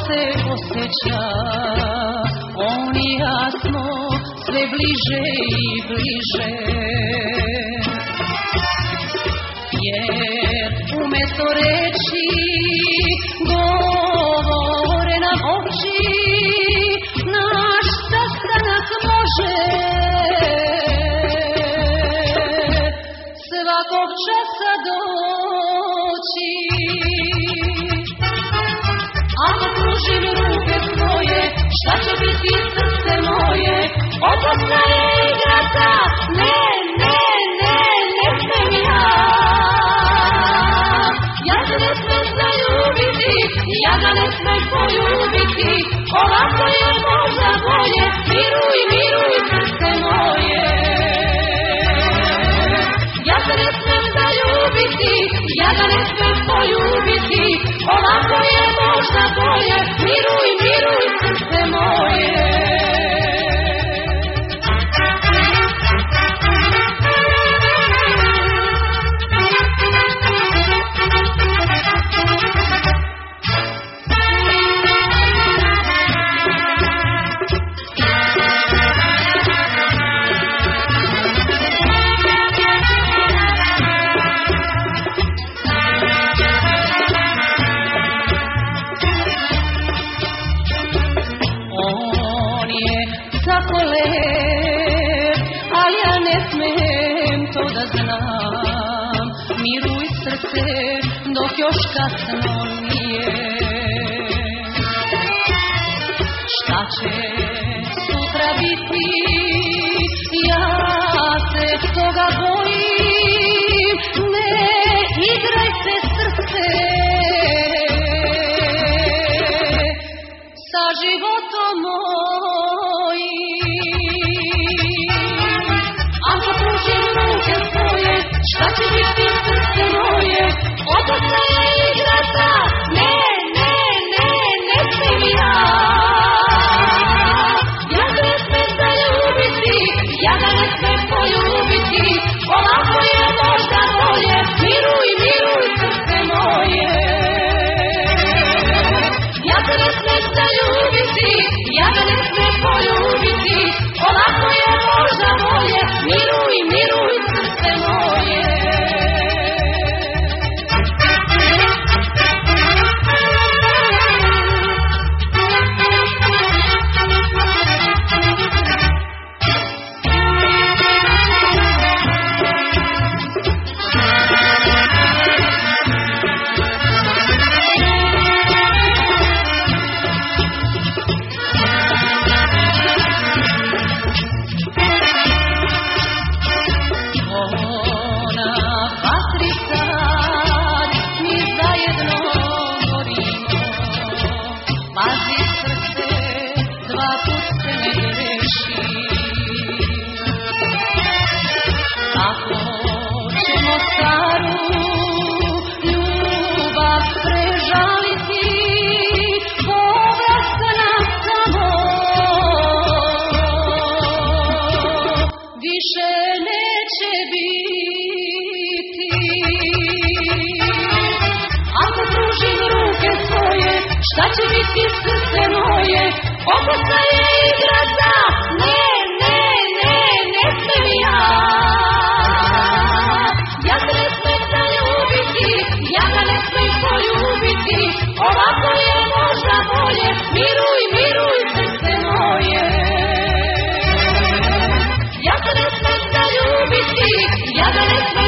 se osjeća, on i ja smo sve bliže i bliže. Jer umjesto reći govore nam oči, naš sastanak može svakog časa doći. Ako pružim ruke svoje, šta će biti srce moje? Opasna je igrata, ne smem ja. Ja se ne smem zaljubiti, ja ga ne smem poljubiti. Ovako je možda bolje, miruj srce moje. Ja se ne smem zaljubiti, ja ga ne smem poljubiti. Ovako je možda bolje, miruj srce moje. Ali ja ne smem to da znam. Miruj srce dok još kasno nije. Šta će sutra biti, ja se toga bojim. Ne igraj se srce sa životom mojim. Ako pružim ruke svoje, šta će biti srce moje? Opasna je igrata, ne smem ja. Ja ga ne smem zaljubiti, ja ga ne smem poljubiti. Ovako je možda bolje, miruj srce moje. Ja ga ne smem zaljubiti, ja ga ne smem poljubiti. Ovako je možda bolje, miruj srce moje. Šta će biti srce moje? Opasna je igrata, ne smem ja. Ja se ne smem zaljubiti, ja ga ne smem poljubiti. Ovako je možda bolje, miruj srce moje. Ja se ne smem zaljubiti, ja ga ne smem